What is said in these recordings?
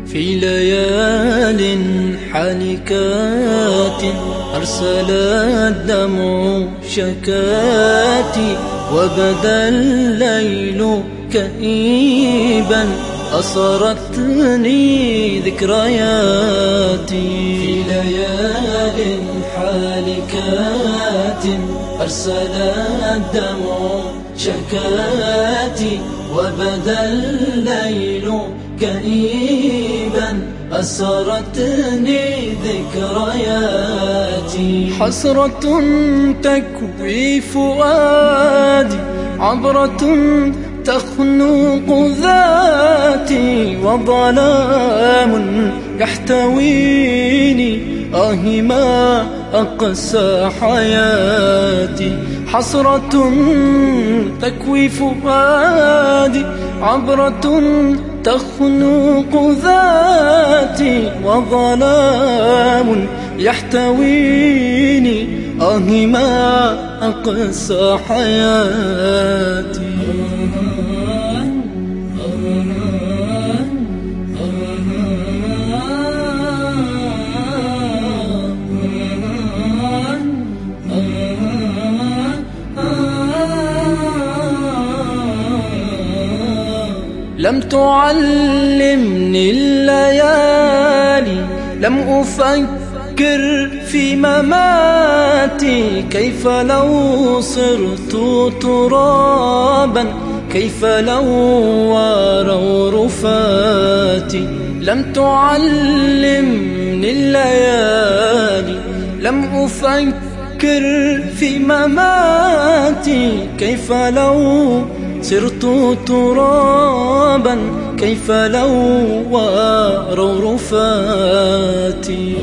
في ليال حالكات أرسل الدمع شكاتي، وبدا الليل كئيبا أسرتني ذكرياتي. في ليال حالكات أرسل الدمع شكاتي، وبدا الليل كئيبا أسرتني ذكرياتي. حسرة تكوي فؤادي، عبرة تخنق ذاتي، وظلام يحتويني ما أقسى حياتي. حسرة تكوي فؤادي، عبرة تخنق ذاتي، وظلام يحتويني ما أقسى حياتي. لم تعلمني الليالي، لم أفكر في مماتي، كيف لو صرت ترابا، كيف لو واروا رفاتي. لم تعلمني الليالي، لم أفكر في مماتي، كيف لو صرت ترابا، كيف لو واروا رفاتي.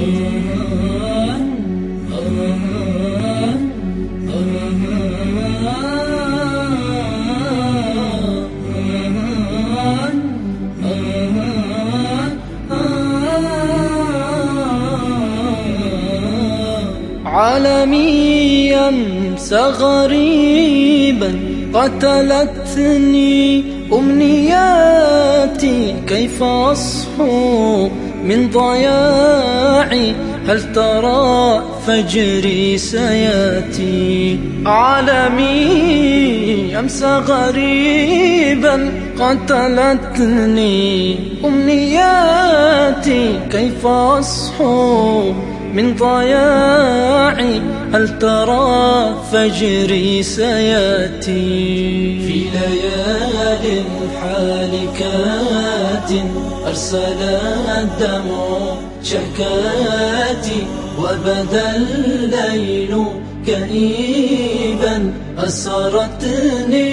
عالمي يمسى غريبا، قتلتني أمنياتي، كيف أصحو من ضياعي، هل ترى فجري سياتي. عالمي أمسى غريبا، قتلتني أمنياتي، كيف أصحو من ضياعي، هل ترى فجري سياتي. في ليال حالكات أرسل الدمع شكاتي، وبدا الليل كئيبا أسرتني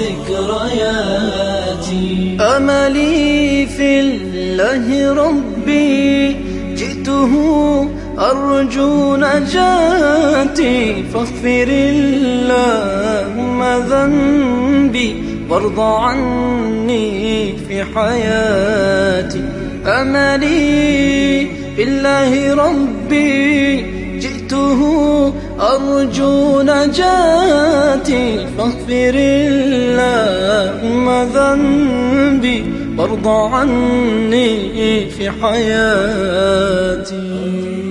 ذكرياتي. أملي في الله ربي، جئته أرجو نجاتي، فاغفر اللهم ذنبي وارض عني في حياتي. أملي بالله ربي، جئته أرجو نجاتي، فاغفر اللهم ذنبي وارض عني في حياتي.